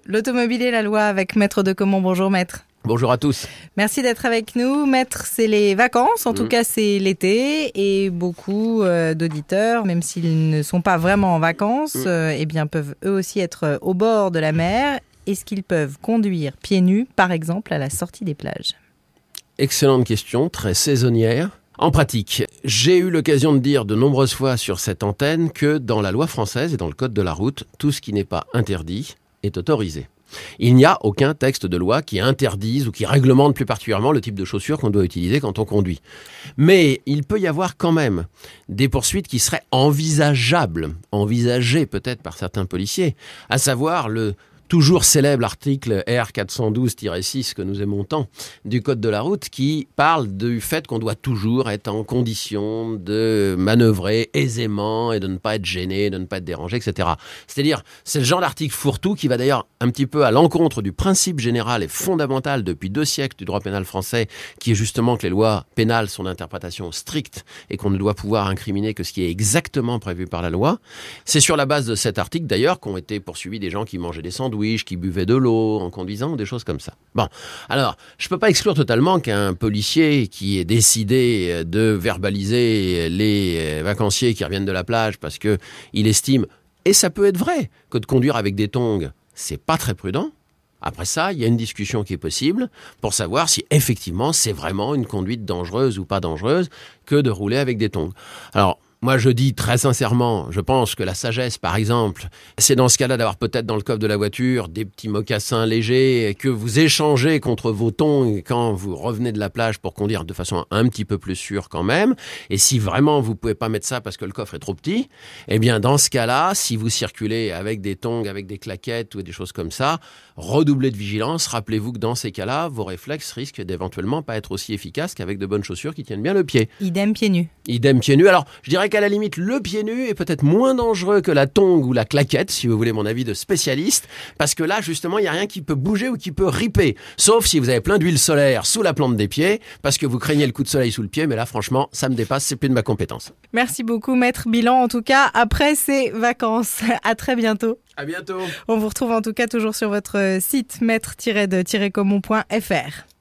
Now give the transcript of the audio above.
L'automobile et la loi avec Maître de Caumont. Bonjour Maître. Bonjour à tous. Merci d'être avec nous. Maître, c'est les vacances, en tout cas c'est l'été et beaucoup d'auditeurs, même s'ils ne sont pas vraiment en vacances, eh bien peuvent eux aussi être au bord de la mer. Est-ce qu'ils peuvent conduire pieds nus, par exemple, à la sortie des plages ? Excellente question, très saisonnière. En pratique, j'ai eu l'occasion de dire de nombreuses fois sur cette antenne que dans la loi française et dans le code de la route, tout ce qui n'est pas interdit est autorisé. Il n'y a aucun texte de loi qui interdise ou qui réglemente plus particulièrement le type de chaussures qu'on doit utiliser quand on conduit. Mais il peut y avoir quand même des poursuites qui seraient envisagées peut-être par certains policiers, à savoir le toujours célèbre article R412-6 que nous aimons tant du Code de la route qui parle du fait qu'on doit toujours être en condition de manœuvrer aisément et de ne pas être gêné, de ne pas être dérangé, etc. C'est-à-dire, c'est le genre d'article fourre-tout qui va d'ailleurs un petit peu à l'encontre du principe général et fondamental depuis 2 siècles du droit pénal français qui est justement que les lois pénales sont d'interprétation stricte et qu'on ne doit pouvoir incriminer que ce qui est exactement prévu par la loi. C'est sur la base de cet article d'ailleurs qu'ont été poursuivis des gens qui mangeaient des sandwichs, qui buvaient de l'eau en conduisant, des choses comme ça. Bon, alors, je peux pas exclure totalement qu'un policier qui ait décidé de verbaliser les vacanciers qui reviennent de la plage parce que il estime, et ça peut être vrai, que de conduire avec des tongs, c'est pas très prudent. Après ça, il y a une discussion qui est possible pour savoir si effectivement c'est vraiment une conduite dangereuse ou pas dangereuse que de rouler avec des tongs. Alors, moi, je dis très sincèrement, je pense que la sagesse, par exemple, c'est dans ce cas-là d'avoir peut-être dans le coffre de la voiture des petits mocassins légers que vous échangez contre vos tongs quand vous revenez de la plage pour conduire de façon un petit peu plus sûre quand même. Et si vraiment vous pouvez pas mettre ça parce que le coffre est trop petit, eh bien dans ce cas-là, si vous circulez avec des tongs, avec des claquettes ou des choses comme ça, redoublez de vigilance. Rappelez-vous que dans ces cas-là, vos réflexes risquent d'éventuellement pas être aussi efficaces qu'avec de bonnes chaussures qui tiennent bien le pied. Idem pieds nus. Idem pieds nus. Alors, je dirais qu'à la limite, le pied nu est peut-être moins dangereux que la tongue ou la claquette, si vous voulez mon avis de spécialiste, parce que là, justement, il n'y a rien qui peut bouger ou qui peut riper. Sauf si vous avez plein d'huile solaire sous la plante des pieds, parce que vous craignez le coup de soleil sous le pied, mais là, franchement, ça me dépasse, c'est plus de ma compétence. Merci beaucoup, Maître. Bilan, en tout cas, après ces vacances. À très bientôt. À bientôt. On vous retrouve en tout cas toujours sur votre site maître-de-caumont.fr.